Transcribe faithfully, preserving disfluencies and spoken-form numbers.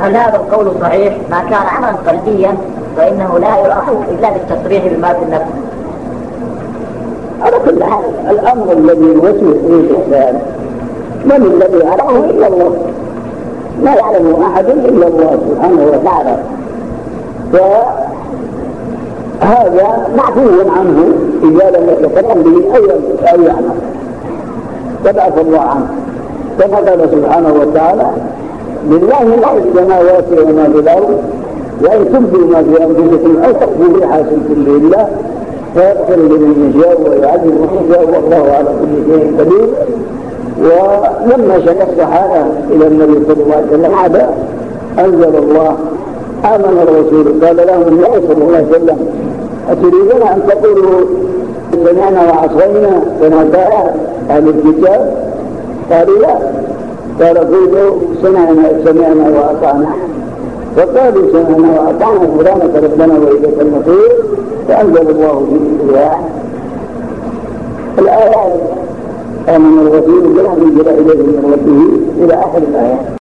هل هذا القول صحيح؟ ما كان عملا قلبيا فإنه لا يؤخذ إلا بالتصريح بما في النفس. على كل حال الأمر الذي يوسوس فيه الإنسان من الذي يعلمه إلا الله، لا يعلمه أحد إلا الله سبحانه وتعالى. فهذا معفو عنه إذا لم يتكلم به أي أي عمل تبعث الله عنه، كما قال سبحانه وتعالى: لله ما في السماوات وما في الأرض وإن تبدوا ما في أنفسكم أو تخفوه يحاسبكم به الله فيغفر لمن يشاء ويعذب من يشاء والله على كل شيء قدير. ولما شكى الصحابة إلى النبي صلى الله عليه وسلم هذا أنزل الله: آمن الرسول. قال لهم النبي صلى الله عليه وسلم: أتريدون أن تقولوا سمعنا وعصينا كما قال أهل الكتاب؟ قالوا لا. قال: قولوا سمعنا سمعنا وأطعنا. فقالوا سمعنا وأطعنا غفرانك ربنا وإليك المصير. فأنزل الله في الآيات: آمن الرسول بما أنزل إليه من ربه إلى آخر الآيات.